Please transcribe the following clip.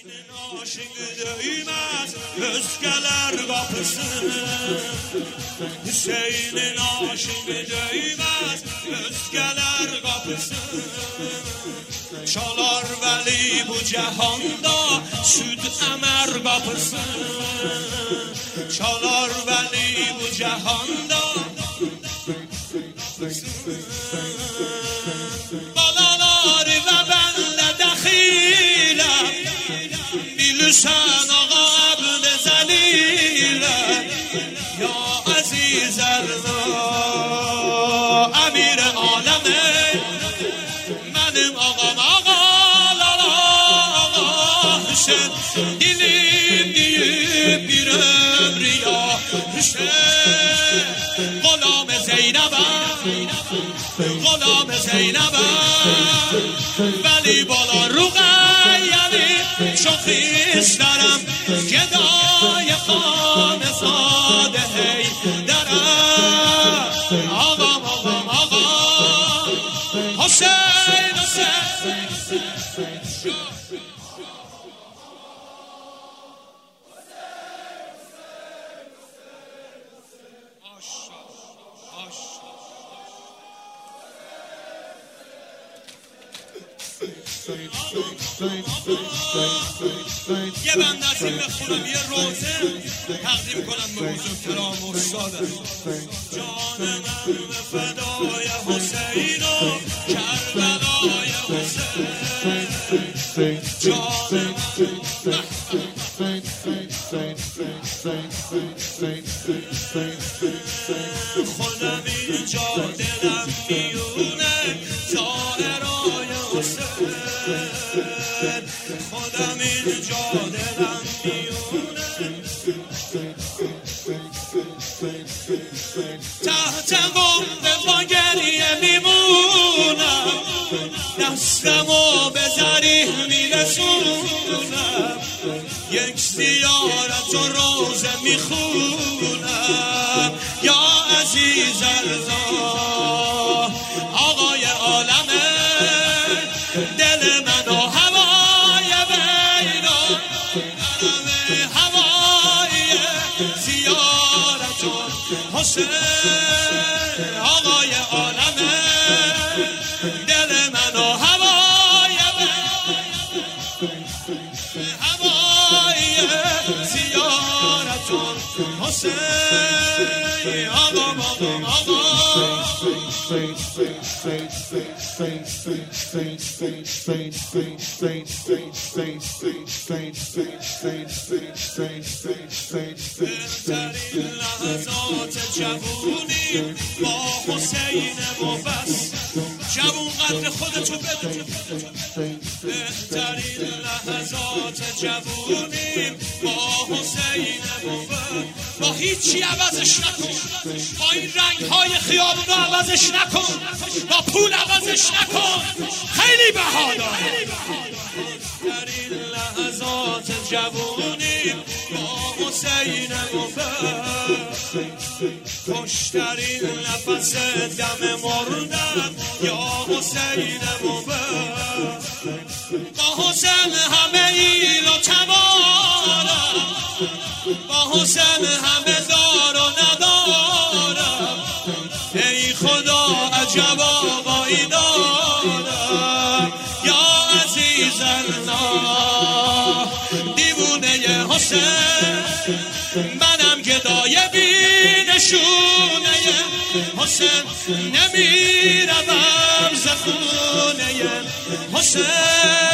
Aşık değmez özgeler kapısın. Hüseyin'in aşık değmez özgeler kapısın. Çalar veli bu cihanda süd emer kapısın. Çalar veli bu cihanda balalar ve benle dahilem. Bilirsen ağa ebn zelile ya aziz Allah emir aleme benim ağam ağalara ağa Hüseyin dilim deyip bir ömrü ya Hüseyin Gulam Zeynep'em Gulam Zeynep'em veli bala Ruqayyeli çok isterim Gedای خانزاده حیدرم آقام آقام آقام حسین حسین یه بند از این بخونم یه روزه تقدیم کنم به بزرگترام استادم جان من به فدای حسین و کربلای حسین جان من خودم اینجا دلم میونه زائرای حسین خودم اینجا دلم میونه تحت قمه با گریه میمونم دستمو به ذریح میرسونم یک زیارت و روزه میخونم یا عزیز الله آقای عالمه دل منو هوای بینا درم هوای زیارت حسین آقای عالمه دل منو هوای زیارت حسین آقام آقام آقام بهترین لحظات جوونی با حسین مفصل جوون قدر خودتو بدون بهترین لحظات جوونی با حسین مفصل با هیچی عوضش نکن با این رنگ‌های خیابونو عوضش نکن با پول عوضش نکن خیلی بها داره بهترین لحظات جوونی با حسین مفصل خوشترین نفس دم مردن یا حسین مفصل با حسین همه ایل و تمارم با حسین همه دار و ندارم ای خدا عجب آقایی دارم یا عزیز الله دیوونه حسین منم گدای بینشونه حسین نمیرم زخونه حسین